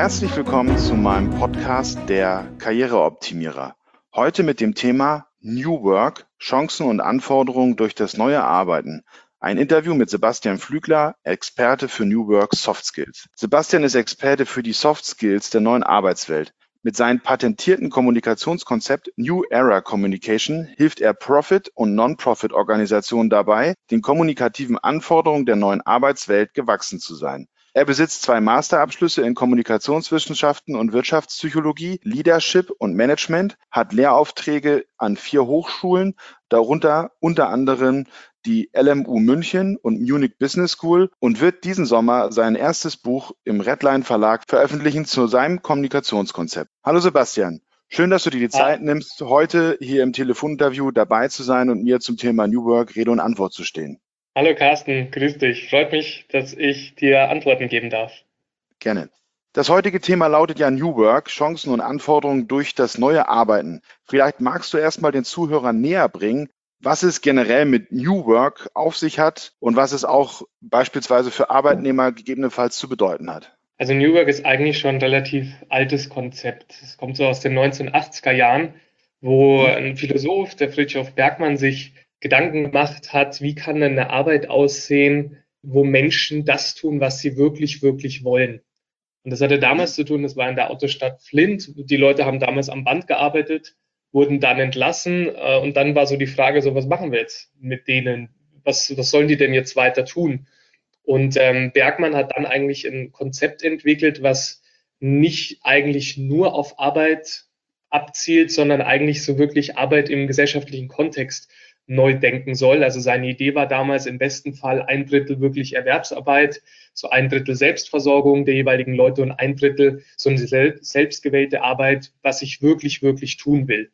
Herzlich willkommen zu meinem Podcast Der Karriereoptimierer. Heute mit dem Thema New Work, Chancen und Anforderungen durch das neue Arbeiten. Ein Interview mit Sebastian Flügler, Experte für New Work Soft Skills. Sebastian ist Experte für die Soft Skills der neuen Arbeitswelt. Mit seinem patentierten Kommunikationskonzept New Era Communication hilft er Profit- und Non-Profit-Organisationen dabei, den kommunikativen Anforderungen der neuen Arbeitswelt gewachsen zu sein. Er besitzt 2 Masterabschlüsse in Kommunikationswissenschaften und Wirtschaftspsychologie, Leadership und Management, hat Lehraufträge an 4 Hochschulen, darunter unter anderem die LMU München und Munich Business School und wird diesen Sommer sein erstes Buch im Redline Verlag veröffentlichen zu seinem Kommunikationskonzept. Hallo Sebastian, schön, dass du dir die Zeit nimmst, heute hier im Telefoninterview dabei zu sein und mir zum Thema New Work Rede und Antwort zu stehen. Hallo Carsten, grüß dich. Freut mich, dass ich dir Antworten geben darf. Gerne. Das heutige Thema lautet ja New Work, Chancen und Anforderungen durch das neue Arbeiten. Vielleicht magst du erstmal den Zuhörern näher bringen, was es generell mit New Work auf sich hat und was es auch beispielsweise für Arbeitnehmer gegebenenfalls zu bedeuten hat. Also New Work ist eigentlich schon ein relativ altes Konzept. Es kommt so aus den 1980er Jahren, wo ein Philosoph, der Fridtjof Bergmann, sich Gedanken gemacht hat, wie kann denn eine Arbeit aussehen, wo Menschen das tun, was sie wirklich, wirklich wollen. Und das hatte damals zu tun, das war in der Autostadt Flint. Die Leute haben damals am Band gearbeitet, wurden dann entlassen und dann war so die Frage, so was machen wir jetzt mit denen? Was sollen die denn jetzt weiter tun? Und Bergmann hat dann eigentlich ein Konzept entwickelt, was nicht eigentlich nur auf Arbeit abzielt, sondern eigentlich so wirklich Arbeit im gesellschaftlichen Kontext neu denken soll. Also seine Idee war damals im besten Fall 1/3 wirklich Erwerbsarbeit, so 1/3 Selbstversorgung der jeweiligen Leute und 1/3 so eine selbstgewählte Arbeit, was ich wirklich, wirklich tun will.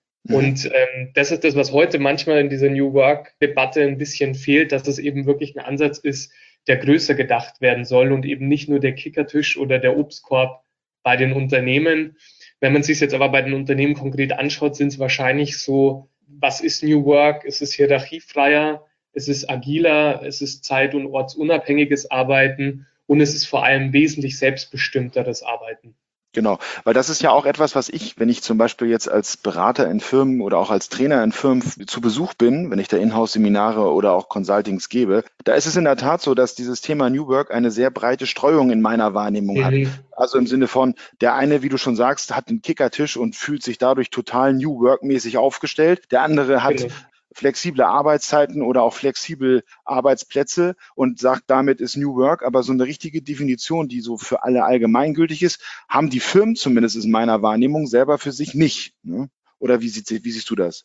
Und das ist das, was heute manchmal in dieser New Work-Debatte ein bisschen fehlt, dass es eben wirklich ein Ansatz ist, der größer gedacht werden soll und eben nicht nur der Kickertisch oder der Obstkorb bei den Unternehmen. Wenn man sich jetzt aber bei den Unternehmen konkret anschaut, sind es wahrscheinlich so, was ist New Work? Es ist hierarchiefreier, es ist agiler, es ist zeit- und ortsunabhängiges Arbeiten und es ist vor allem wesentlich selbstbestimmteres Arbeiten. Genau, weil das ist ja auch etwas, was ich, wenn ich zum Beispiel jetzt als Berater in Firmen oder auch als Trainer in Firmen zu Besuch bin, wenn ich da Inhouse-Seminare oder auch Consultings gebe, da ist es in der Tat so, dass dieses Thema New Work eine sehr breite Streuung in meiner Wahrnehmung hat. Also im Sinne von, der eine, wie du schon sagst, hat einen Kickertisch und fühlt sich dadurch total New Work-mäßig aufgestellt. Der andere hat flexible Arbeitszeiten oder auch flexible Arbeitsplätze und sagt, damit ist New Work, aber so eine richtige Definition, die so für alle allgemeingültig ist, haben die Firmen zumindest in meiner Wahrnehmung selber für sich nicht. Ne? Oder wie siehst du das?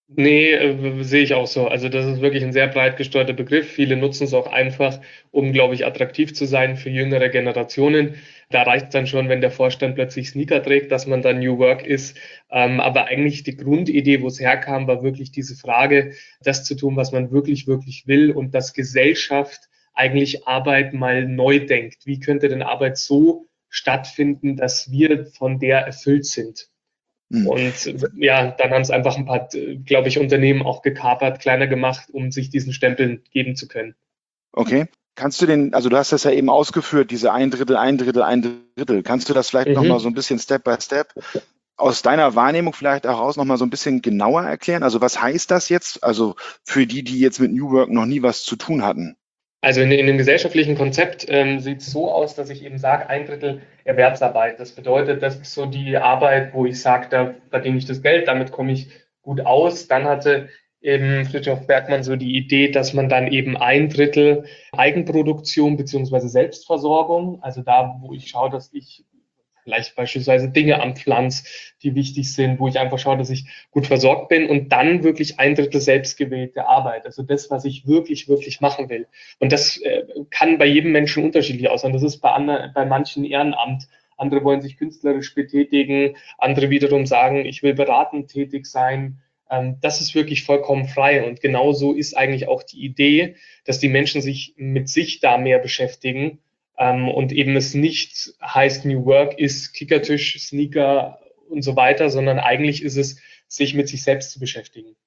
Nee, sehe ich auch so. Also das ist wirklich ein sehr breit gestreuten Begriff. Viele nutzen es auch einfach, um, glaube ich, attraktiv zu sein für jüngere Generationen. Da reicht es dann schon, wenn der Vorstand plötzlich Sneaker trägt, dass man dann New Work ist. Aber eigentlich die Grundidee, wo es herkam, war wirklich diese Frage, das zu tun, was man wirklich, wirklich will und dass Gesellschaft eigentlich Arbeit mal neu denkt. Wie könnte denn Arbeit so stattfinden, dass wir von der erfüllt sind? Und ja, dann haben es einfach ein paar, glaube ich, Unternehmen auch gekapert, kleiner gemacht, um sich diesen Stempel geben zu können. Okay. Kannst du also du hast das ja eben ausgeführt, diese 1/3, 1/3, 1/3. Kannst du das vielleicht nochmal so ein bisschen Step by Step aus deiner Wahrnehmung vielleicht auch raus nochmal so ein bisschen genauer erklären? Also was heißt das jetzt? Also für die, die jetzt mit New Work noch nie was zu tun hatten. Also in dem gesellschaftlichen Konzept sieht es so aus, dass ich eben sage, 1/3 Erwerbsarbeit. Das bedeutet, das ist so die Arbeit, wo ich sage, da verdiene ich das Geld, damit komme ich gut aus. Dann hatte eben Fridtjof Bergmann so die Idee, dass man dann eben 1/3 Eigenproduktion beziehungsweise Selbstversorgung, also da, wo ich schaue, dass ich vielleicht beispielsweise Dinge am Pflanz, die wichtig sind, wo ich einfach schaue, dass ich gut versorgt bin und dann wirklich 1/3 selbstgewählte Arbeit. Also das, was ich wirklich, wirklich machen will. Und das kann bei jedem Menschen unterschiedlich aussehen. Das ist bei manchen Ehrenamt. Andere wollen sich künstlerisch betätigen. Andere wiederum sagen, ich will beratend tätig sein. Das ist wirklich vollkommen frei. Und genauso ist eigentlich auch die Idee, dass die Menschen sich mit sich da mehr beschäftigen und eben es nicht heißt, New Work ist Kickertisch, Sneaker und so weiter, sondern eigentlich ist es, sich mit sich selbst zu beschäftigen.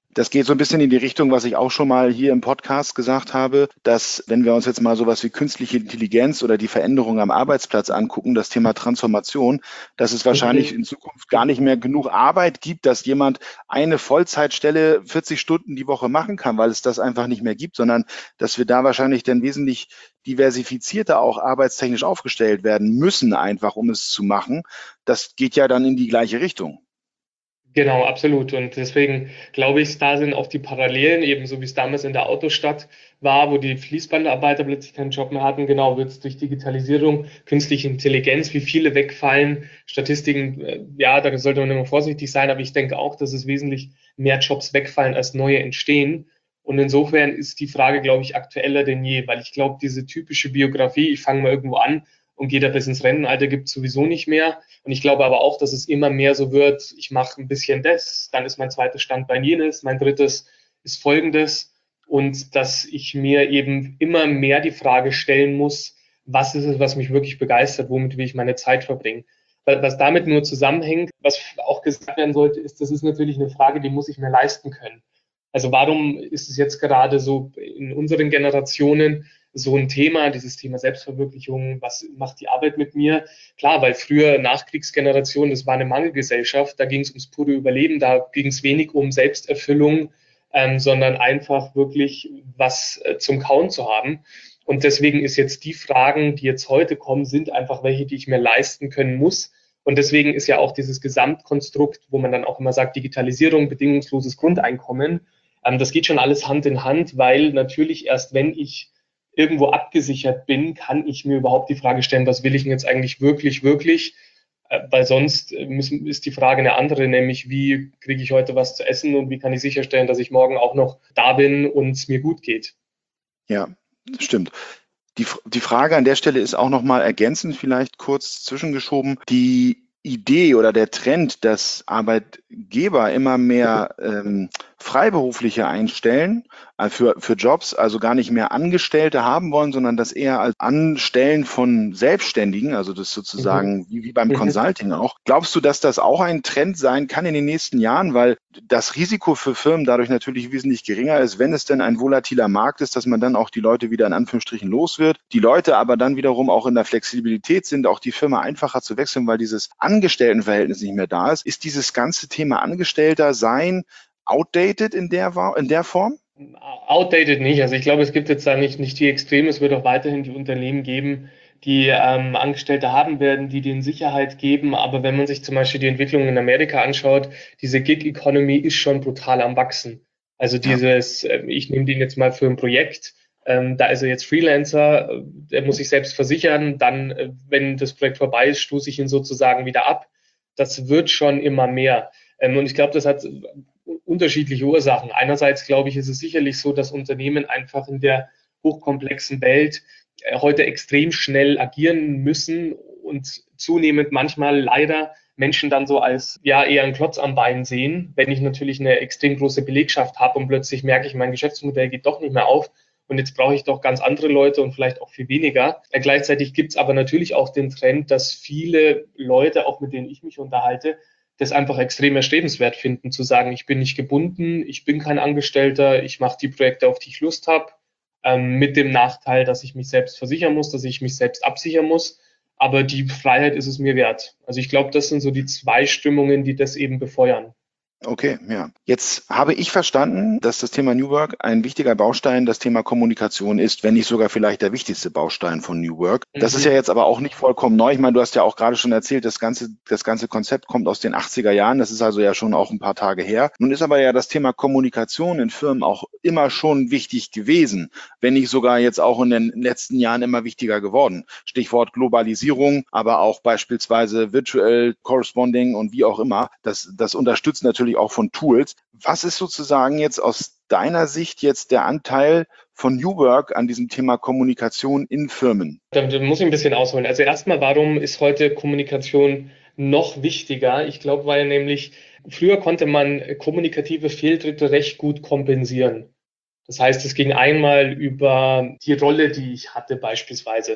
Das geht so ein bisschen in die Richtung, was ich auch schon mal hier im Podcast gesagt habe, dass wenn wir uns jetzt mal sowas wie künstliche Intelligenz oder die Veränderung am Arbeitsplatz angucken, das Thema Transformation, dass es wahrscheinlich in Zukunft gar nicht mehr genug Arbeit gibt, dass jemand eine Vollzeitstelle 40 Stunden die Woche machen kann, weil es das einfach nicht mehr gibt, sondern dass wir da wahrscheinlich dann wesentlich diversifizierter auch arbeitstechnisch aufgestellt werden müssen, einfach um es zu machen. Das geht ja dann in die gleiche Richtung. Genau, absolut. Und deswegen glaube ich, da sind auch die Parallelen, ebenso wie es damals in der Autostadt war, wo die Fließbandarbeiter plötzlich keinen Job mehr hatten. Genau, wird es durch Digitalisierung, künstliche Intelligenz, wie viele wegfallen, Statistiken, ja, da sollte man immer vorsichtig sein, aber ich denke auch, dass es wesentlich mehr Jobs wegfallen, als neue entstehen. Und insofern ist die Frage, glaube ich, aktueller denn je, weil ich glaube, diese typische Biografie, ich fange mal irgendwo an und gehe da bis ins Rentenalter, gibt es sowieso nicht mehr. Und ich glaube aber auch, dass es immer mehr so wird, ich mache ein bisschen das, dann ist mein zweites Standbein jenes, mein drittes ist folgendes. Und dass ich mir eben immer mehr die Frage stellen muss, was ist es, was mich wirklich begeistert, womit will ich meine Zeit verbringen. Was damit nur zusammenhängt, was auch gesagt werden sollte, ist, das ist natürlich eine Frage, die muss ich mir leisten können. Also warum ist es jetzt gerade so in unseren Generationen so ein Thema, dieses Thema Selbstverwirklichung, was macht die Arbeit mit mir? Klar, weil früher Nachkriegsgeneration, das war eine Mangelgesellschaft, da ging es ums pure Überleben, da ging es wenig um Selbsterfüllung, sondern einfach wirklich was zum Kauen zu haben. Und deswegen ist jetzt die Fragen, die jetzt heute kommen, sind einfach welche, die ich mir leisten können muss. Und deswegen ist ja auch dieses Gesamtkonstrukt, wo man dann auch immer sagt, Digitalisierung, bedingungsloses Grundeinkommen, das geht schon alles Hand in Hand, weil natürlich erst wenn ich irgendwo abgesichert bin, kann ich mir überhaupt die Frage stellen, was will ich denn jetzt eigentlich wirklich, wirklich? Weil sonst ist die Frage eine andere, nämlich wie kriege ich heute was zu essen und wie kann ich sicherstellen, dass ich morgen auch noch da bin und es mir gut geht. Ja, das stimmt. Die Frage an der Stelle ist auch nochmal ergänzend, vielleicht kurz zwischengeschoben. Die Idee oder der Trend, dass Arbeitgeber immer mehr Freiberufliche einstellen für Jobs, also gar nicht mehr Angestellte haben wollen, sondern das eher als Anstellen von Selbstständigen, also das sozusagen wie beim Consulting auch. Glaubst du, dass das auch ein Trend sein kann in den nächsten Jahren, weil das Risiko für Firmen dadurch natürlich wesentlich geringer ist, wenn es denn ein volatiler Markt ist, dass man dann auch die Leute wieder in Anführungsstrichen los wird, die Leute aber dann wiederum auch in der Flexibilität sind, auch die Firma einfacher zu wechseln, weil dieses Angestelltenverhältnis nicht mehr da ist. Ist dieses ganze Thema Angestellter sein outdated in der Form? Outdated nicht. Also ich glaube, es gibt jetzt da nicht die Extreme. Es wird auch weiterhin die Unternehmen geben, die Angestellte haben werden, die denen Sicherheit geben. Aber wenn man sich zum Beispiel die Entwicklung in Amerika anschaut, diese Gig-Economy ist schon brutal am Wachsen. Also dieses, ich nehme den jetzt mal für ein Projekt, da ist er jetzt Freelancer, der muss sich selbst versichern, dann, wenn das Projekt vorbei ist, stoße ich ihn sozusagen wieder ab. Das wird schon immer mehr. Und ich glaube, das hat unterschiedliche Ursachen. Einerseits, glaube ich, ist es sicherlich so, dass Unternehmen einfach in der hochkomplexen Welt heute extrem schnell agieren müssen und zunehmend manchmal leider Menschen dann so als ja eher einen Klotz am Bein sehen. Wenn ich natürlich eine extrem große Belegschaft habe und plötzlich merke ich, mein Geschäftsmodell geht doch nicht mehr auf und jetzt brauche ich doch ganz andere Leute und vielleicht auch viel weniger. Gleichzeitig gibt es aber natürlich auch den Trend, dass viele Leute, auch mit denen ich mich unterhalte, das einfach extrem erstrebenswert finden, zu sagen, ich bin nicht gebunden, ich bin kein Angestellter, ich mache die Projekte, auf die ich Lust habe, mit dem Nachteil, dass ich mich selbst versichern muss, dass ich mich selbst absichern muss. Aber die Freiheit ist es mir wert. Also ich glaube, das sind so die zwei Stimmungen, die das eben befeuern. Okay, ja. Jetzt habe ich verstanden, dass das Thema New Work ein wichtiger Baustein das Thema Kommunikation ist, wenn nicht sogar vielleicht der wichtigste Baustein von New Work. Das ist ja jetzt aber auch nicht vollkommen neu. Ich meine, du hast ja auch gerade schon erzählt, das ganze Konzept kommt aus den 80er Jahren. Das ist also ja schon auch ein paar Tage her. Nun ist aber ja das Thema Kommunikation in Firmen auch immer schon wichtig gewesen, wenn nicht sogar jetzt auch in den letzten Jahren immer wichtiger geworden. Stichwort Globalisierung, aber auch beispielsweise Virtual Corresponding und wie auch immer. Das unterstützt natürlich auch von Tools. Was ist sozusagen jetzt aus deiner Sicht jetzt der Anteil von New Work an diesem Thema Kommunikation in Firmen? Da muss ich ein bisschen ausholen. Also erstmal, warum ist heute Kommunikation noch wichtiger? Ich glaube, weil nämlich früher konnte man kommunikative Fehltritte recht gut kompensieren. Das heißt, es ging einmal über die Rolle, die ich hatte beispielsweise.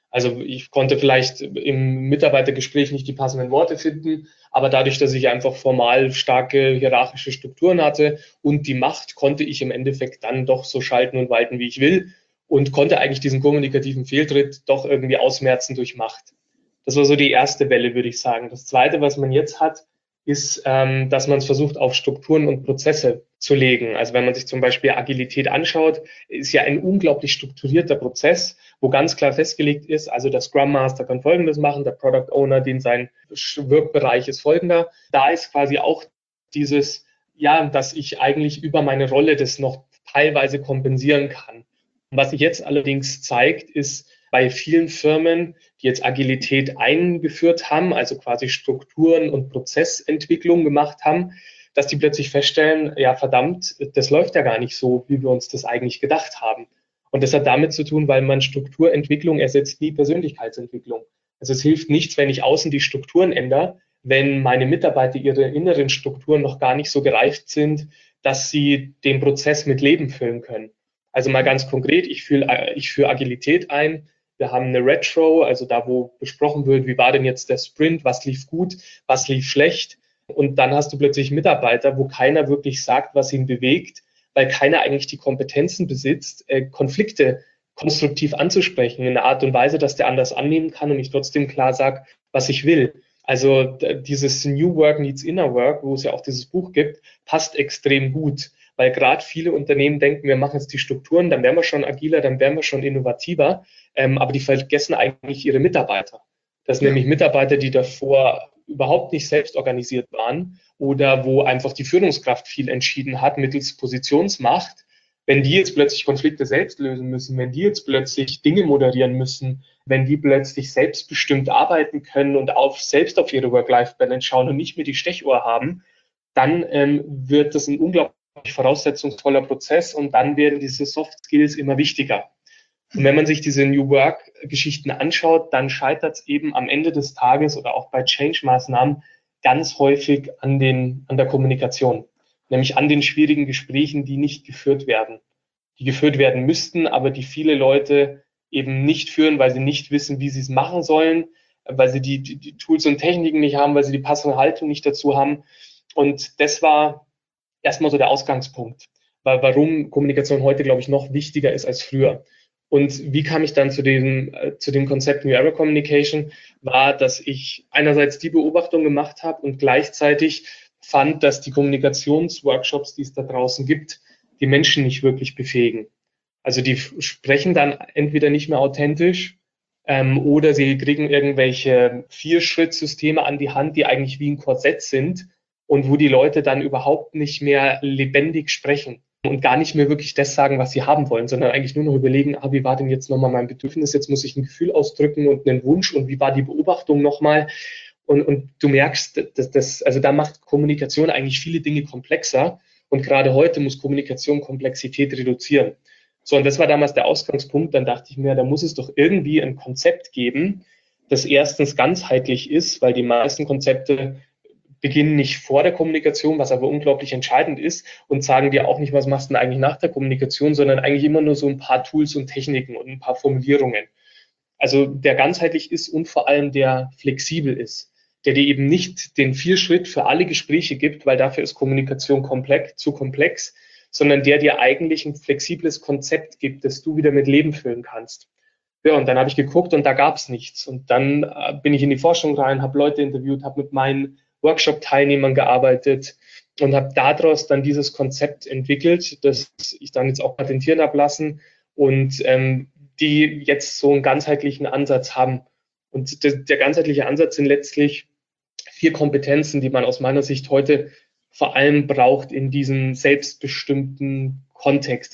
Also ich konnte vielleicht im Mitarbeitergespräch nicht die passenden Worte finden, aber dadurch, dass ich einfach formal starke hierarchische Strukturen hatte und die Macht, konnte ich im Endeffekt dann doch so schalten und walten, wie ich will und konnte eigentlich diesen kommunikativen Fehltritt doch irgendwie ausmerzen durch Macht. Das war so die erste Welle, würde ich sagen. Das zweite, was man jetzt hat, ist, dass man es versucht, auf Strukturen und Prozesse zu legen. Also wenn man sich zum Beispiel Agilität anschaut, ist ja ein unglaublich strukturierter Prozess, wo ganz klar festgelegt ist, also der Scrum Master kann Folgendes machen, der Product Owner, den sein Wirkbereich ist folgender. Da ist quasi auch dieses, ja, dass ich eigentlich über meine Rolle das noch teilweise kompensieren kann. Was sich jetzt allerdings zeigt, ist bei vielen Firmen, die jetzt Agilität eingeführt haben, also quasi Strukturen und Prozessentwicklung gemacht haben, dass die plötzlich feststellen, ja verdammt, das läuft ja gar nicht so, wie wir uns das eigentlich gedacht haben. Und das hat damit zu tun, weil man Strukturentwicklung ersetzt nie Persönlichkeitsentwicklung. Also es hilft nichts, wenn ich außen die Strukturen ändere, wenn meine Mitarbeiter ihre inneren Strukturen noch gar nicht so gereift sind, dass sie den Prozess mit Leben füllen können. Also mal ganz konkret, ich führe Agilität ein. Wir haben eine Retro, also da, wo besprochen wird, wie war denn jetzt der Sprint, was lief gut, was lief schlecht. Und dann hast du plötzlich Mitarbeiter, wo keiner wirklich sagt, was ihn bewegt, weil keiner eigentlich die Kompetenzen besitzt, Konflikte konstruktiv anzusprechen, in einer Art und Weise, dass der anders annehmen kann und ich trotzdem klar sage, was ich will. Also dieses New Work Needs Inner Work, wo es ja auch dieses Buch gibt, passt extrem gut, weil gerade viele Unternehmen denken, wir machen jetzt die Strukturen, dann wären wir schon agiler, dann wären wir schon innovativer, aber die vergessen eigentlich ihre Mitarbeiter. Das sind nämlich Mitarbeiter, die davor überhaupt nicht selbst organisiert waren oder wo einfach die Führungskraft viel entschieden hat mittels Positionsmacht. Wenn die jetzt plötzlich Konflikte selbst lösen müssen, wenn die jetzt plötzlich Dinge moderieren müssen, wenn die plötzlich selbstbestimmt arbeiten können und selbst auf ihre Work-Life-Balance schauen und nicht mehr die Stechuhr haben, dann wird das ein unglaublich voraussetzungsvoller Prozess und dann werden diese Soft Skills immer wichtiger. Und wenn man sich diese New Work-Geschichten anschaut, dann scheitert es eben am Ende des Tages oder auch bei Change-Maßnahmen ganz häufig an der Kommunikation, nämlich an den schwierigen Gesprächen, die nicht geführt werden, die geführt werden müssten, aber die viele Leute eben nicht führen, weil sie nicht wissen, wie sie es machen sollen, weil sie die Tools und Techniken nicht haben, weil sie die passende Haltung nicht dazu haben. Und das war erstmal so der Ausgangspunkt, warum Kommunikation heute, glaube ich, noch wichtiger ist als früher. Und wie kam ich dann zu dem Konzept New Era Communication? War, dass ich einerseits die Beobachtung gemacht habe und gleichzeitig fand, dass die Kommunikationsworkshops, die es da draußen gibt, die Menschen nicht wirklich befähigen. Also die sprechen dann entweder nicht mehr authentisch oder sie kriegen irgendwelche Vierschrittsysteme an die Hand, die eigentlich wie ein Korsett sind und wo die Leute dann überhaupt nicht mehr lebendig sprechen und gar nicht mehr wirklich das sagen, was sie haben wollen, sondern eigentlich nur noch überlegen, wie war denn jetzt nochmal mein Bedürfnis, jetzt muss ich ein Gefühl ausdrücken und einen Wunsch und wie war die Beobachtung nochmal. Und du merkst, also da macht Kommunikation eigentlich viele Dinge komplexer und gerade heute muss Kommunikation Komplexität reduzieren. So, und das war damals der Ausgangspunkt, dann dachte ich mir, da muss es doch irgendwie ein Konzept geben, das erstens ganzheitlich ist, weil die meisten Konzepte beginnen nicht vor der Kommunikation, was aber unglaublich entscheidend ist und sagen dir auch nicht, was machst du denn eigentlich nach der Kommunikation, sondern eigentlich immer nur so ein paar Tools und Techniken und ein paar Formulierungen. Also der ganzheitlich ist und vor allem der flexibel ist, der dir eben nicht den Vierschritt für alle Gespräche gibt, weil dafür ist Kommunikation zu komplex, sondern der dir eigentlich ein flexibles Konzept gibt, das du wieder mit Leben füllen kannst. Ja, und dann habe ich geguckt und da gab es nichts. Und dann bin ich in die Forschung rein, habe Leute interviewt, habe mit meinen Workshop-Teilnehmern gearbeitet und habe daraus dann dieses Konzept entwickelt, das ich dann jetzt auch patentieren habe lassen und die jetzt so einen ganzheitlichen Ansatz haben. Und der ganzheitliche Ansatz sind letztlich 4 Kompetenzen, die man aus meiner Sicht heute vor allem braucht in diesem selbstbestimmten Kontext.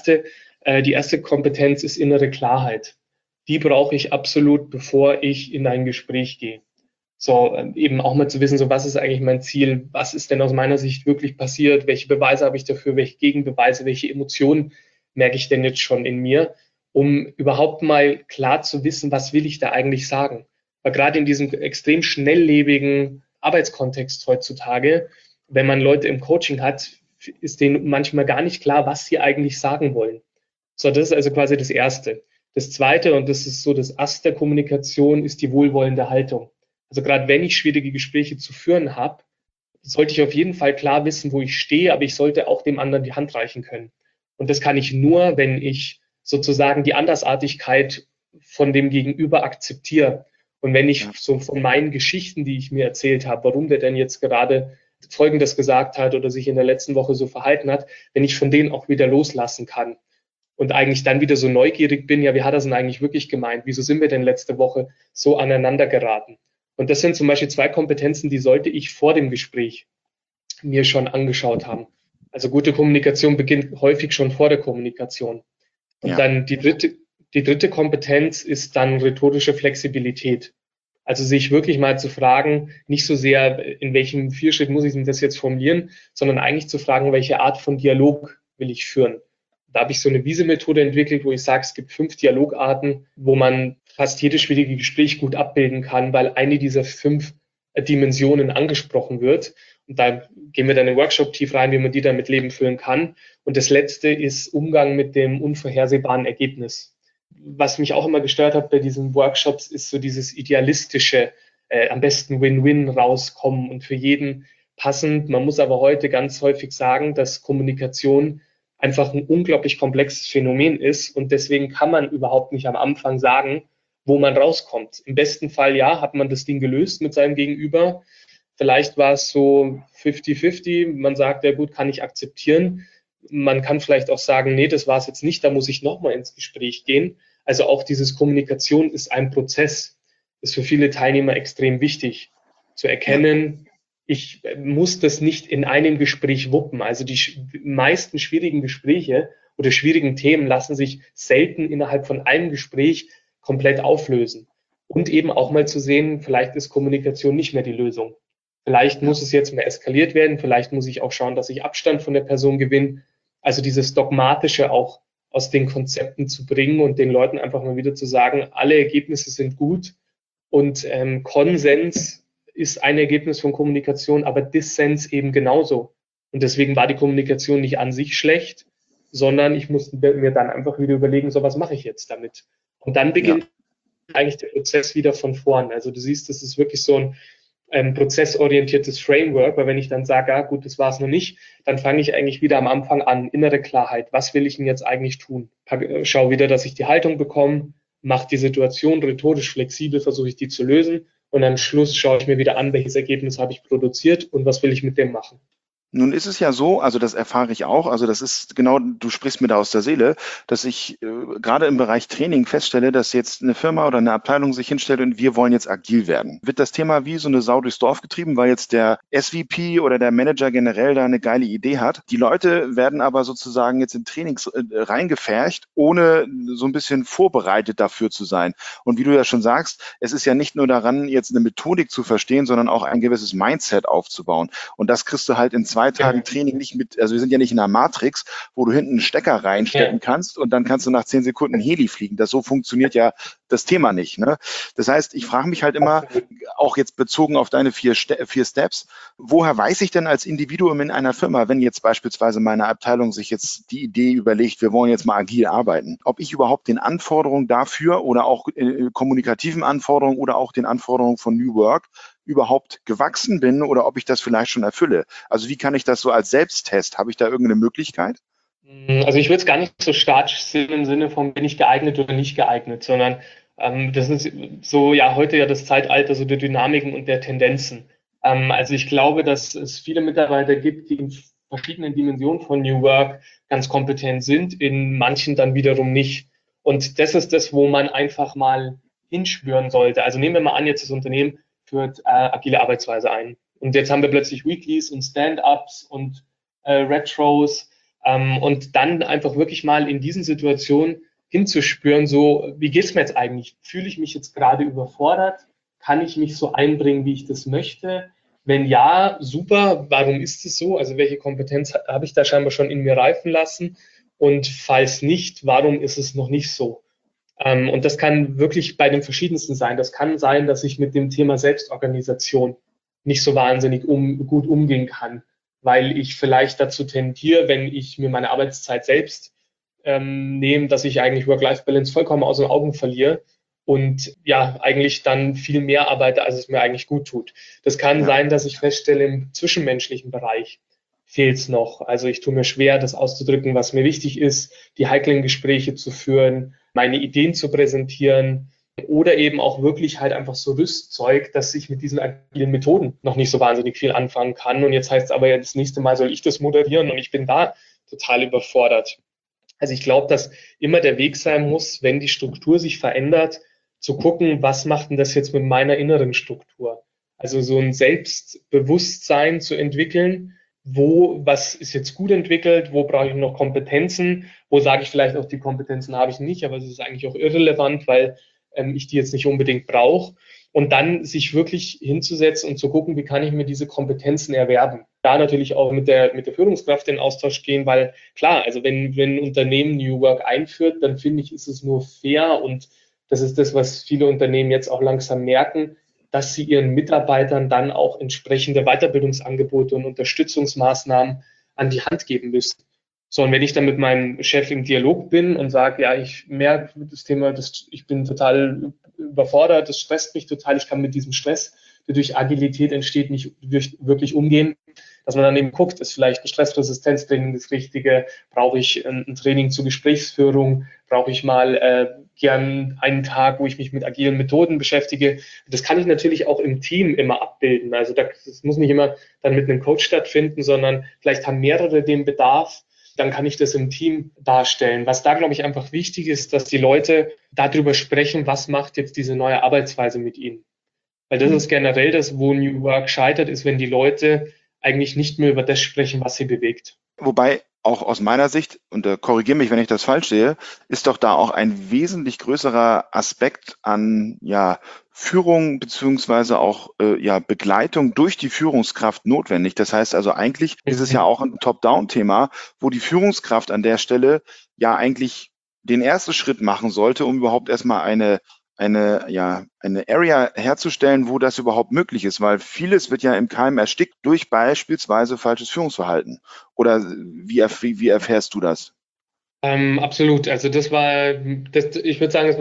Die erste Kompetenz ist innere Klarheit. Die brauche ich absolut, bevor ich in ein Gespräch gehe. So, eben auch mal zu wissen, so was ist eigentlich mein Ziel, was ist denn aus meiner Sicht wirklich passiert, welche Beweise habe ich dafür, welche Gegenbeweise, welche Emotionen merke ich denn jetzt schon in mir, um überhaupt mal klar zu wissen, was will ich da eigentlich sagen. Weil gerade in diesem extrem schnelllebigen Arbeitskontext heutzutage, wenn man Leute im Coaching hat, ist denen manchmal gar nicht klar, was sie eigentlich sagen wollen. So, das ist also quasi das Erste. Das Zweite, und das ist so das Ass der Kommunikation, ist die wohlwollende Haltung. Also gerade wenn ich schwierige Gespräche zu führen habe, sollte ich auf jeden Fall klar wissen, wo ich stehe, aber ich sollte auch dem anderen die Hand reichen können. Und das kann ich nur, wenn ich sozusagen die Andersartigkeit von dem Gegenüber akzeptiere. Und wenn ich so von meinen Geschichten, die ich mir erzählt habe, warum der denn jetzt gerade Folgendes gesagt hat oder sich in der letzten Woche so verhalten hat, wenn ich von denen auch wieder loslassen kann und eigentlich dann wieder so neugierig bin, ja, wie hat er es denn eigentlich wirklich gemeint? Wieso sind wir denn letzte Woche so aneinander geraten? Und das sind zum Beispiel 2 Kompetenzen, die sollte ich vor dem Gespräch mir schon angeschaut haben. Also gute Kommunikation beginnt häufig schon vor der Kommunikation. Und dann die dritte Kompetenz ist dann rhetorische Flexibilität. Also sich wirklich mal zu fragen, nicht so sehr, in welchem Vierschritt muss ich das jetzt formulieren, sondern eigentlich zu fragen, welche Art von Dialog will ich führen. Da habe ich so eine Wiese-Methode entwickelt, wo ich sage, es gibt 5 Dialogarten, wo man fast jedes schwierige Gespräch gut abbilden kann, weil eine dieser 5 Dimensionen angesprochen wird. Und da gehen wir dann im Workshop tief rein, wie man die dann mit Leben füllen kann. Und das Letzte ist Umgang mit dem unvorhersehbaren Ergebnis. Was mich auch immer gestört hat bei diesen Workshops, ist so dieses idealistische, am besten Win-Win rauskommen und für jeden passend. Man muss aber heute ganz häufig sagen, dass Kommunikation einfach ein unglaublich komplexes Phänomen ist und deswegen kann man überhaupt nicht am Anfang sagen, wo man rauskommt. Im besten Fall, ja, hat man das Ding gelöst mit seinem Gegenüber. Vielleicht war es so 50-50. Man sagt, ja gut, kann ich akzeptieren. Man kann vielleicht auch sagen, nee, das war es jetzt nicht, da muss ich nochmal ins Gespräch gehen. Also auch dieses Kommunikation ist ein Prozess, ist für viele Teilnehmer extrem wichtig zu erkennen, ich muss das nicht in einem Gespräch wuppen. Also die meisten schwierigen Gespräche oder schwierigen Themen lassen sich selten innerhalb von einem Gespräch komplett auflösen. Und eben auch mal zu sehen, vielleicht ist Kommunikation nicht mehr die Lösung. Vielleicht muss es jetzt mehr eskaliert werden, vielleicht muss ich auch schauen, dass ich Abstand von der Person gewinne. Also dieses Dogmatische auch aus den Konzepten zu bringen und den Leuten einfach mal wieder zu sagen, alle Ergebnisse sind gut und Konsens ist ein Ergebnis von Kommunikation, aber Dissens eben genauso. Und deswegen war die Kommunikation nicht an sich schlecht, sondern ich musste mir dann einfach wieder überlegen, so was mache ich jetzt damit? Und dann beginnt eigentlich der Prozess wieder von vorn. Also du siehst, das ist wirklich so ein prozessorientiertes Framework, weil wenn ich dann sage, ah, gut, das war es noch nicht, dann fange ich eigentlich wieder am Anfang an, innere Klarheit, was will ich denn jetzt eigentlich tun? Schau wieder, dass ich die Haltung bekomme, mache die Situation rhetorisch flexibel, versuche ich die zu lösen und am Schluss schaue ich mir wieder an, welches Ergebnis habe ich produziert und was will ich mit dem machen. Nun ist es ja so, also das erfahre ich auch, also das ist genau, du sprichst mir da aus der Seele, dass ich gerade im Bereich Training feststelle, dass jetzt eine Firma oder eine Abteilung sich hinstellt und wir wollen jetzt agil werden. Wird das Thema wie so eine Sau durchs Dorf getrieben, weil jetzt der SVP oder der Manager generell da eine geile Idee hat. Die Leute werden aber sozusagen jetzt in Trainings reingepfercht, ohne so ein bisschen vorbereitet dafür zu sein. Und wie du ja schon sagst, es ist ja nicht nur daran, jetzt eine Methodik zu verstehen, sondern auch ein gewisses Mindset aufzubauen. Und das kriegst du halt in 2 Tagen Training nicht mit, also wir sind ja nicht in einer Matrix, wo du hinten einen Stecker reinstecken kannst und dann kannst du nach 10 Sekunden Heli fliegen. Das so funktioniert ja das Thema nicht. Ne? Das heißt, ich frage mich halt immer, auch jetzt bezogen auf deine 4 Steps, woher weiß ich denn als Individuum in einer Firma, wenn jetzt beispielsweise meine Abteilung sich jetzt die Idee überlegt, wir wollen jetzt mal agil arbeiten, ob ich überhaupt den Anforderungen dafür oder auch kommunikativen Anforderungen oder auch den Anforderungen von New Work überhaupt gewachsen bin oder ob ich das vielleicht schon erfülle. Also wie kann ich das so als Selbsttest? Habe ich da irgendeine Möglichkeit? Also ich würde es gar nicht so statisch sehen im Sinne von bin ich geeignet oder nicht geeignet, sondern das ist so ja heute ja das Zeitalter so der Dynamiken und der Tendenzen. Also ich glaube, dass es viele Mitarbeiter gibt, die in verschiedenen Dimensionen von New Work ganz kompetent sind, in manchen dann wiederum nicht. Und das ist das, wo man einfach mal hinspüren sollte. Also nehmen wir mal an, jetzt das Unternehmen führt agile Arbeitsweise ein. Und jetzt haben wir plötzlich Weeklies und Stand-ups und Retros und dann einfach wirklich mal in diesen Situationen hinzuspüren, so wie geht's mir jetzt eigentlich? Fühle ich mich jetzt gerade überfordert? Kann ich mich so einbringen, wie ich das möchte? Wenn ja, super. Warum ist es so? Also welche Kompetenz habe ich da scheinbar schon in mir reifen lassen? Und falls nicht, warum ist es noch nicht so? Und das kann wirklich bei den verschiedensten sein. Das kann sein, dass ich mit dem Thema Selbstorganisation nicht so wahnsinnig gut umgehen kann, weil ich vielleicht dazu tendiere, wenn ich mir meine Arbeitszeit selbst nehmen, dass ich eigentlich Work-Life-Balance vollkommen aus den Augen verliere und ja, eigentlich dann viel mehr arbeite, als es mir eigentlich gut tut. Das kann sein, dass ich feststelle, im zwischenmenschlichen Bereich fehlt es noch. Also ich tue mir schwer, das auszudrücken, was mir wichtig ist, die heiklen Gespräche zu führen, meine Ideen zu präsentieren oder eben auch wirklich halt einfach so Rüstzeug, dass ich mit diesen agilen Methoden noch nicht so wahnsinnig viel anfangen kann. Und jetzt heißt es aber, ja, das nächste Mal soll ich das moderieren und ich bin da total überfordert. Also ich glaube, dass immer der Weg sein muss, wenn die Struktur sich verändert, zu gucken, was macht denn das jetzt mit meiner inneren Struktur? Also so ein Selbstbewusstsein zu entwickellen, was ist jetzt gut entwickelt, wo brauche ich noch Kompetenzen, wo sage ich vielleicht auch, die Kompetenzen habe ich nicht, aber es ist eigentlich auch irrelevant, weil ich die jetzt nicht unbedingt brauche. Und dann sich wirklich hinzusetzen und zu gucken, wie kann ich mir diese Kompetenzen erwerben. Da natürlich auch mit der Führungskraft in Austausch gehen, weil klar, also wenn ein Unternehmen New Work einführt, dann finde ich, ist es nur fair und das ist das, was viele Unternehmen jetzt auch langsam merken, dass sie ihren Mitarbeitern dann auch entsprechende Weiterbildungsangebote und Unterstützungsmaßnahmen an die Hand geben müssen. So, und wenn ich dann mit meinem Chef im Dialog bin und sage, ja, ich merke das Thema, ich bin total überfordert, das stresst mich total, ich kann mit diesem Stress, der durch Agilität entsteht, nicht wirklich umgehen, dass man dann eben guckt, ist vielleicht ein Stressresistenztraining das Richtige, brauche ich ein Training zur Gesprächsführung, brauche ich mal gern einen Tag, wo ich mich mit agilen Methoden beschäftige. Das kann ich natürlich auch im Team immer abbilden. Also das muss nicht immer dann mit einem Coach stattfinden, sondern vielleicht haben mehrere den Bedarf, dann kann ich das im Team darstellen. Was da, glaube ich, einfach wichtig ist, dass die Leute darüber sprechen, was macht jetzt diese neue Arbeitsweise mit ihnen. Weil das ist generell das, wo New Work scheitert, ist, wenn die Leute eigentlich nicht mehr über das sprechen, was sie bewegt. Wobei auch aus meiner Sicht, und korrigiere mich, wenn ich das falsch sehe, ist doch da auch ein wesentlich größerer Aspekt an Führung beziehungsweise auch Begleitung durch die Führungskraft notwendig. Das heißt also eigentlich ist es ja auch ein Top-Down-Thema, wo die Führungskraft an der Stelle ja eigentlich den ersten Schritt machen sollte, um überhaupt erstmal eine Area herzustellen, wo das überhaupt möglich ist, weil vieles wird ja im Keim erstickt durch beispielsweise falsches Führungsverhalten. Oder wie erfährst du das? Absolut. Also ich würde sagen,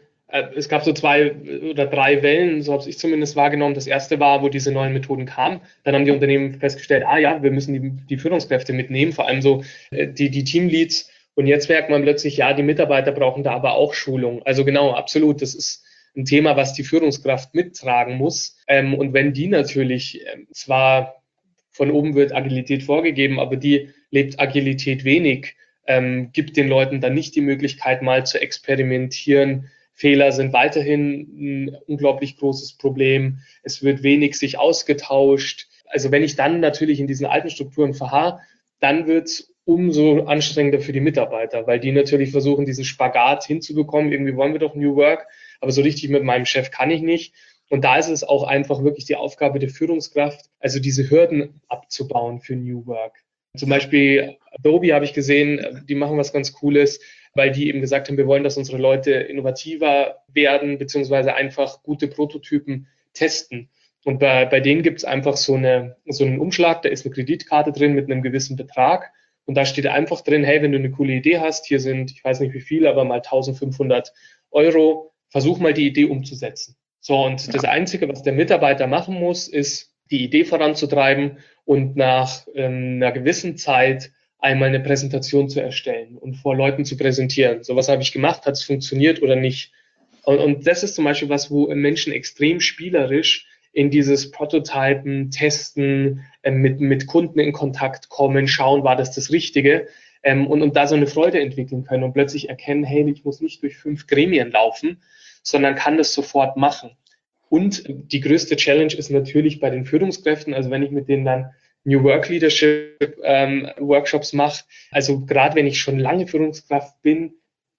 es gab so 2 oder 3 Wellen, so habe ich zumindest wahrgenommen. Das erste war, wo diese neuen Methoden kamen. Dann haben die Unternehmen festgestellt, wir müssen die Führungskräfte mitnehmen, vor allem so die Teamleads. Und jetzt merkt man plötzlich, ja, die Mitarbeiter brauchen da aber auch Schulung. Also genau, absolut. Das ist ein Thema, was die Führungskraft mittragen muss. Und wenn die natürlich, zwar von oben wird Agilität vorgegeben, aber die lebt Agilität wenig, gibt den Leuten dann nicht die Möglichkeit, mal zu experimentieren. Fehler sind weiterhin ein unglaublich großes Problem. Es wird wenig sich ausgetauscht. Also wenn ich dann natürlich in diesen alten Strukturen verharre, dann wird es umso anstrengender für die Mitarbeiter, weil die natürlich versuchen, diesen Spagat hinzubekommen. Irgendwie wollen wir doch New Work, aber so richtig mit meinem Chef kann ich nicht. Und da ist es auch einfach wirklich die Aufgabe der Führungskraft, also diese Hürden abzubauen für New Work. Zum Beispiel Adobe habe ich gesehen, die machen was ganz Cooles, weil die eben gesagt haben, wir wollen, dass unsere Leute innovativer werden, beziehungsweise einfach gute Prototypen testen. Und bei denen gibt es einfach so einen Umschlag, da ist eine Kreditkarte drin mit einem gewissen Betrag. Und da steht einfach drin, hey, wenn du eine coole Idee hast, hier sind, ich weiß nicht wie viel, aber mal 1.500 Euro, versuch mal die Idee umzusetzen. So, und das Einzige, was der Mitarbeiter machen muss, ist, die Idee voranzutreiben und nach einer gewissen Zeit einmal eine Präsentation zu erstellen und vor Leuten zu präsentieren. So, was habe ich gemacht? Hat es funktioniert oder nicht? Und das ist zum Beispiel was, wo Menschen extrem spielerisch in dieses Prototypen, Testen, mit Kunden in Kontakt kommen, schauen, war das Richtige, und da so eine Freude entwickeln können und plötzlich erkennen, hey, ich muss nicht durch 5 Gremien laufen, sondern kann das sofort machen. Und die größte Challenge ist natürlich bei den Führungskräften, also wenn ich mit denen dann New Work Leadership Workshops mache, also gerade wenn ich schon lange Führungskraft bin,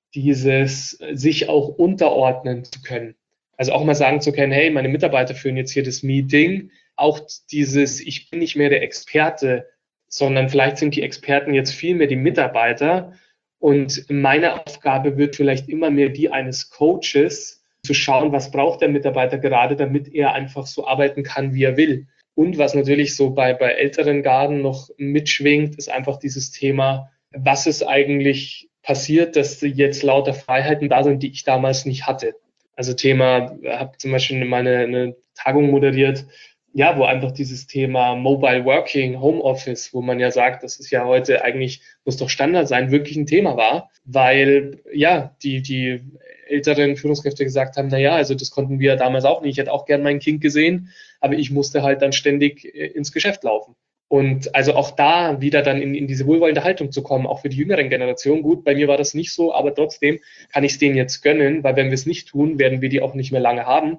dieses sich auch unterordnen zu können. Also auch mal sagen zu können, hey, meine Mitarbeiter führen jetzt hier das Meeting. Auch dieses, ich bin nicht mehr der Experte, sondern vielleicht sind die Experten jetzt viel mehr die Mitarbeiter. Und meine Aufgabe wird vielleicht immer mehr die eines Coaches, zu schauen, was braucht der Mitarbeiter gerade, damit er einfach so arbeiten kann, wie er will. Und was natürlich so bei älteren Garden noch mitschwingt, ist einfach dieses Thema, was ist eigentlich passiert, dass jetzt lauter Freiheiten da sind, die ich damals nicht hatte. Also Thema, habe zum Beispiel mal eine Tagung moderiert, ja, wo einfach dieses Thema Mobile Working, Homeoffice, wo man ja sagt, das ist ja heute eigentlich, muss doch Standard sein, wirklich ein Thema war, weil ja, die älteren Führungskräfte gesagt haben, na ja, also das konnten wir damals auch nicht. Ich hätte auch gern mein Kind gesehen, aber ich musste halt dann ständig ins Geschäft laufen. Und also auch da wieder dann in diese wohlwollende Haltung zu kommen, auch für die jüngeren Generationen. Gut, bei mir war das nicht so, aber trotzdem kann ich es denen jetzt gönnen, weil wenn wir es nicht tun, werden wir die auch nicht mehr lange haben.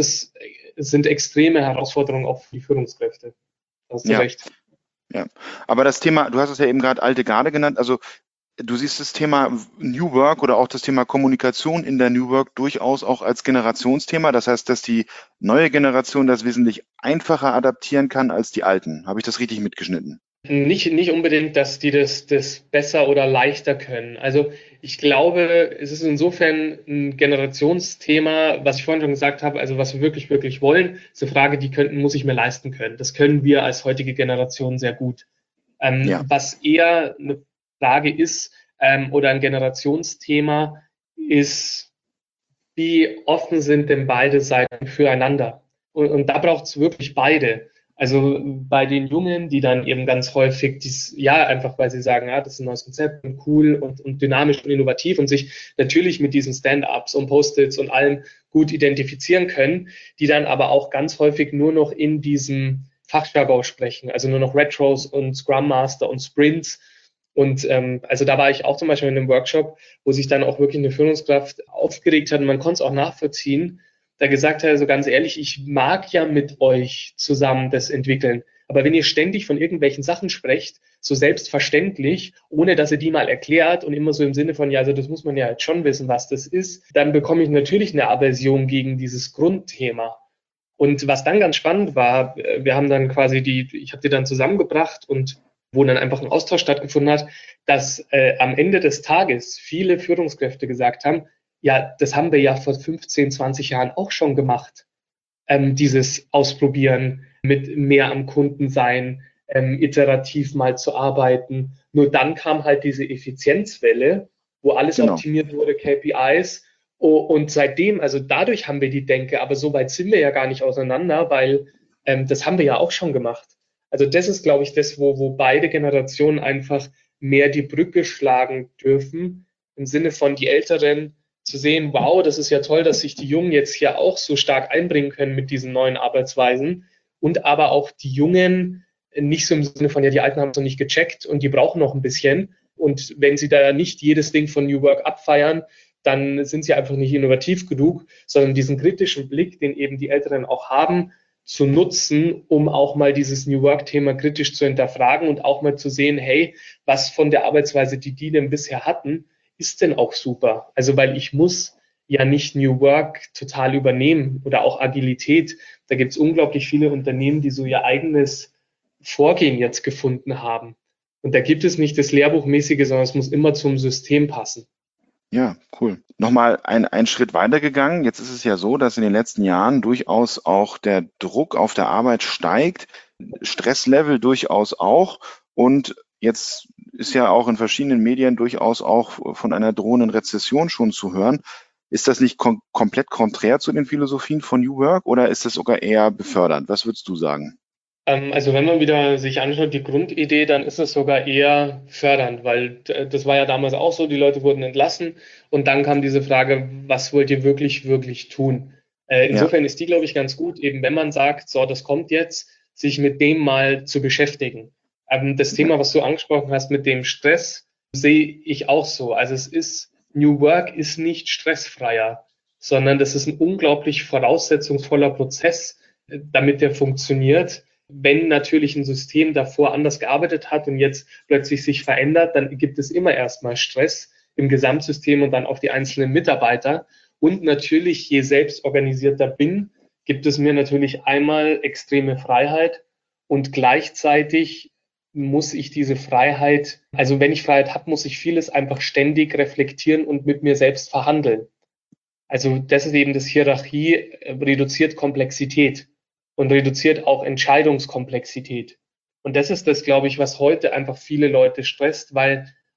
Sind extreme Herausforderungen auch für die Führungskräfte. Da hast du Ja, recht. ja. Aber das Thema, du hast es ja eben gerade alte Garde genannt, also du siehst das Thema New Work oder auch das Thema Kommunikation in der New Work durchaus auch als Generationsthema. Das heißt, dass die neue Generation das wesentlich einfacher adaptieren kann als die alten. Habe ich das richtig mitgeschnitten? Nicht unbedingt, dass die das besser oder leichter können. Also ich glaube, es ist insofern ein Generationsthema, was ich vorhin schon gesagt habe, also was wir wirklich, wirklich wollen, ist eine Frage, muss ich mir leisten können. Das können wir als heutige Generation sehr gut. Ja, Was eher eine Frage ist oder ein Generationsthema ist, wie offen sind denn beide Seiten füreinander? Und da braucht es wirklich beide. Also bei den Jungen, die dann eben ganz häufig ja, einfach weil sie sagen, ja, das ist ein neues Konzept und cool und dynamisch und innovativ und sich natürlich mit diesen Stand-ups und Post-its und allem gut identifizieren können, die dann aber auch ganz häufig nur noch in diesem Fachjargon sprechen, also nur noch Retros und Scrum Master und Sprints. Und also da war ich auch zum Beispiel in einem Workshop, wo sich dann auch wirklich eine Führungskraft aufgeregt hat und man konnte es auch nachvollziehen, da gesagt hat, also ganz ehrlich, ich mag ja mit euch zusammen das entwickeln. Aber wenn ihr ständig von irgendwelchen Sachen sprecht, so selbstverständlich, ohne dass ihr die mal erklärt und immer so im Sinne von, ja, also das muss man ja jetzt schon wissen, was das ist, dann bekomme ich natürlich eine Aversion gegen dieses Grundthema. Und was dann ganz spannend war, wir haben dann quasi ich habe die dann zusammengebracht und wo dann einfach ein Austausch stattgefunden hat, dass am Ende des Tages viele Führungskräfte gesagt haben, ja, das haben wir ja vor 15, 20 Jahren auch schon gemacht. Dieses Ausprobieren mit mehr am Kunden sein, iterativ mal zu arbeiten. Nur dann kam halt diese Effizienzwelle, wo alles genau. optimiert wurde, KPIs. Oh, und seitdem, also dadurch haben wir die Denke, aber so weit sind wir ja gar nicht auseinander, weil das haben wir ja auch schon gemacht. Also das ist, glaube ich, das, wo beide Generationen einfach mehr die Brücke schlagen dürfen, im Sinne von die Älteren zu sehen, wow, das ist ja toll, dass sich die Jungen jetzt hier auch so stark einbringen können mit diesen neuen Arbeitsweisen und aber auch die Jungen nicht so im Sinne von, ja, die Alten haben es noch nicht gecheckt und die brauchen noch ein bisschen. Und wenn sie da nicht jedes Ding von New Work abfeiern, dann sind sie einfach nicht innovativ genug, sondern diesen kritischen Blick, den eben die Älteren auch haben, zu nutzen, um auch mal dieses New Work-Thema kritisch zu hinterfragen und auch mal zu sehen, hey, was von der Arbeitsweise, die denn bisher hatten, ist denn auch super. Also weil ich muss ja nicht New Work total übernehmen oder auch Agilität. Da gibt es unglaublich viele Unternehmen, die so ihr eigenes Vorgehen jetzt gefunden haben. Und da gibt es nicht das Lehrbuchmäßige, sondern es muss immer zum System passen. Ja, cool. Nochmal ein Schritt weiter gegangen. Jetzt ist es ja so, dass in den letzten Jahren durchaus auch der Druck auf der Arbeit steigt, Stresslevel durchaus auch. Und jetzt ist ja auch in verschiedenen Medien durchaus auch von einer drohenden Rezession schon zu hören. Ist das nicht komplett konträr zu den Philosophien von New Work oder ist das sogar eher befördernd? Was würdest du sagen? Also wenn man wieder sich anschaut, die Grundidee, dann ist es sogar eher fördernd, weil das war ja damals auch so, die Leute wurden entlassen und dann kam diese Frage, was wollt ihr wirklich, wirklich tun? Ja, Insofern ist die, glaube ich, ganz gut, eben wenn man sagt, so, das kommt jetzt, sich mit dem mal zu beschäftigen. Das ja, Thema, was du angesprochen hast mit dem Stress, sehe ich auch so. Also New Work ist nicht stressfreier, sondern das ist ein unglaublich voraussetzungsvoller Prozess, damit der funktioniert. Wenn natürlich ein System davor anders gearbeitet hat und jetzt plötzlich sich verändert, dann gibt es immer erstmal Stress im Gesamtsystem und dann auf die einzelnen Mitarbeiter. Und natürlich, je selbstorganisierter bin, gibt es mir natürlich einmal extreme Freiheit und gleichzeitig muss ich diese Freiheit, also wenn ich Freiheit habe, muss ich vieles einfach ständig reflektieren und mit mir selbst verhandeln. Also das ist eben das Hierarchie, reduziert Komplexität und reduziert auch Entscheidungskomplexität. Und das ist das, glaube ich, was heute einfach viele Leute stresst, weil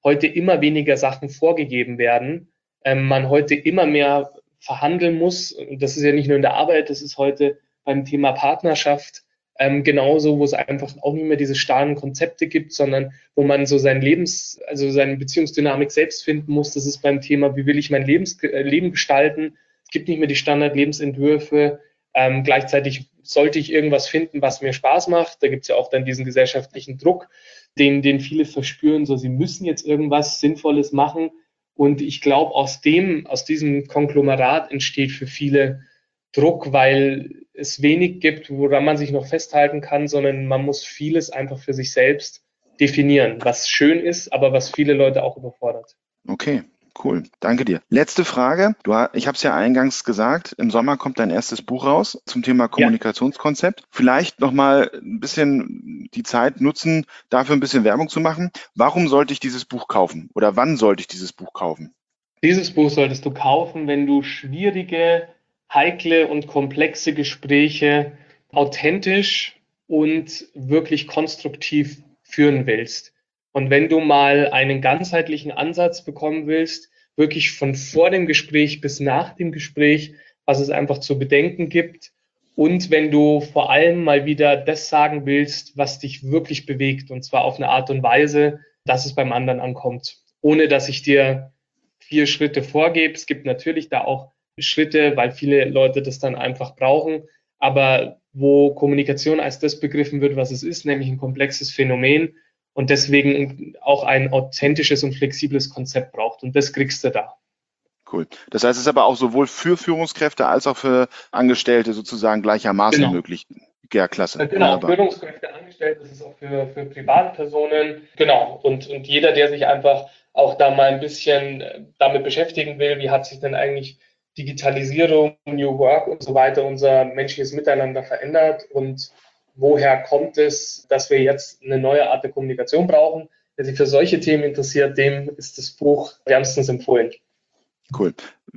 heute immer weniger Sachen vorgegeben werden, man heute immer mehr verhandeln muss. Und das ist ja nicht nur in der Arbeit, das ist heute beim Thema Partnerschaft genauso, wo es einfach auch nicht mehr diese starren Konzepte gibt, sondern wo man so also seine Beziehungsdynamik selbst finden muss. Das ist beim Thema, wie will ich mein Leben gestalten? Es gibt nicht mehr die Standard-Lebensentwürfe. Gleichzeitig sollte ich irgendwas finden, was mir Spaß macht. Da gibt es ja auch dann diesen gesellschaftlichen Druck, den viele verspüren, so sie müssen jetzt irgendwas Sinnvolles machen. Und ich glaube, aus diesem Konglomerat entsteht für viele Druck, weil es wenig gibt, woran man sich noch festhalten kann, sondern man muss vieles einfach für sich selbst definieren, was schön ist, aber was viele Leute auch überfordert. Okay, cool. Danke dir. Letzte Frage. Ich habe es ja eingangs gesagt, im Sommer kommt dein erstes Buch raus zum Thema Kommunikationskonzept. Vielleicht nochmal ein bisschen die Zeit nutzen, dafür ein bisschen Werbung zu machen. Warum sollte ich dieses Buch kaufen? Oder wann sollte ich dieses Buch kaufen? Dieses Buch solltest du kaufen, wenn du schwierige, heikle und komplexe Gespräche authentisch und wirklich konstruktiv führen willst. Und wenn du mal einen ganzheitlichen Ansatz bekommen willst, wirklich von vor dem Gespräch bis nach dem Gespräch, was es einfach zu bedenken gibt. Und wenn du vor allem mal wieder das sagen willst, was dich wirklich bewegt, und zwar auf eine Art und Weise, dass es beim anderen ankommt, ohne dass ich dir 4 Schritte vorgebe. Es gibt natürlich da auch Schritte, weil viele Leute das dann einfach brauchen, aber wo Kommunikation als das begriffen wird, was es ist, nämlich ein komplexes Phänomen und deswegen auch ein authentisches und flexibles Konzept braucht. Und das kriegst du da. Cool. Das heißt, es ist aber auch sowohl für Führungskräfte als auch für Angestellte sozusagen gleichermaßen möglich. Ja, klasse. Genau, wunderbar. Führungskräfte, Angestellte, das ist auch für Privatpersonen. Genau. Und jeder, der sich einfach auch da mal ein bisschen damit beschäftigen will, wie hat sich denn eigentlich Digitalisierung, New Work und so weiter unser menschliches Miteinander verändert und woher kommt es, dass wir jetzt eine neue Art der Kommunikation brauchen. Wer sich für solche Themen interessiert, dem ist das Buch wärmstens empfohlen. Cool.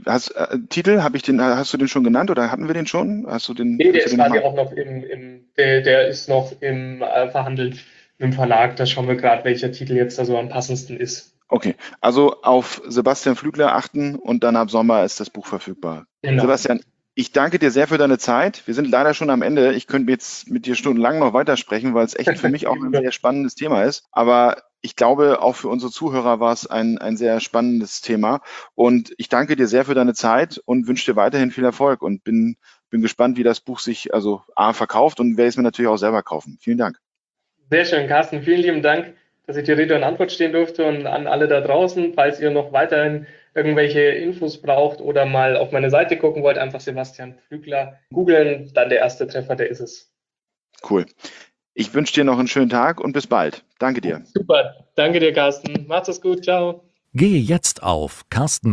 Titel, hast du den schon genannt oder hatten wir den schon? Nee, der ist quasi auch noch der ist noch im verhandelt mit dem Verlag. Da schauen wir gerade, welcher Titel jetzt da so am passendsten ist. Okay, also auf Sebastian Flügler achten und dann ab Sommer ist das Buch verfügbar. Genau. Sebastian, ich danke dir sehr für deine Zeit. Wir sind leider schon am Ende. Ich könnte jetzt mit dir stundenlang noch weitersprechen, weil es echt für mich auch ein sehr spannendes Thema ist. Aber ich glaube, auch für unsere Zuhörer war es ein sehr spannendes Thema. Und ich danke dir sehr für deine Zeit und wünsche dir weiterhin viel Erfolg und bin gespannt, wie das Buch sich verkauft und werde es mir natürlich auch selber kaufen. Vielen Dank. Sehr schön, Carsten. Vielen lieben Dank, dass ich dir Rede und Antwort stehen durfte und an alle da draußen, falls ihr noch weiterhin irgendwelche Infos braucht oder mal auf meine Seite gucken wollt, einfach Sebastian Flügler googeln, dann der erste Treffer, der ist es. Cool. Ich wünsche dir noch einen schönen Tag und bis bald. Danke dir. Super. Danke dir, Carsten. Macht's es gut. Ciao. Gehe jetzt auf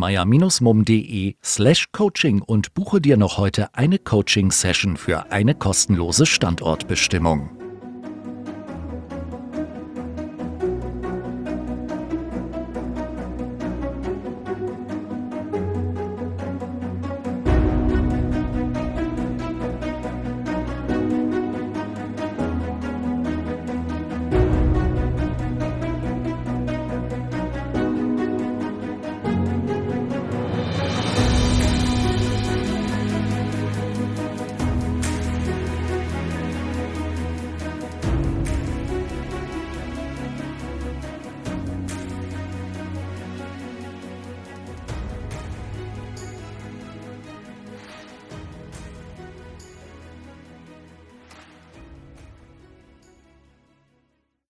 carstenmeyer-mum.de/coaching und buche dir noch heute eine Coaching-Session für eine kostenlose Standortbestimmung.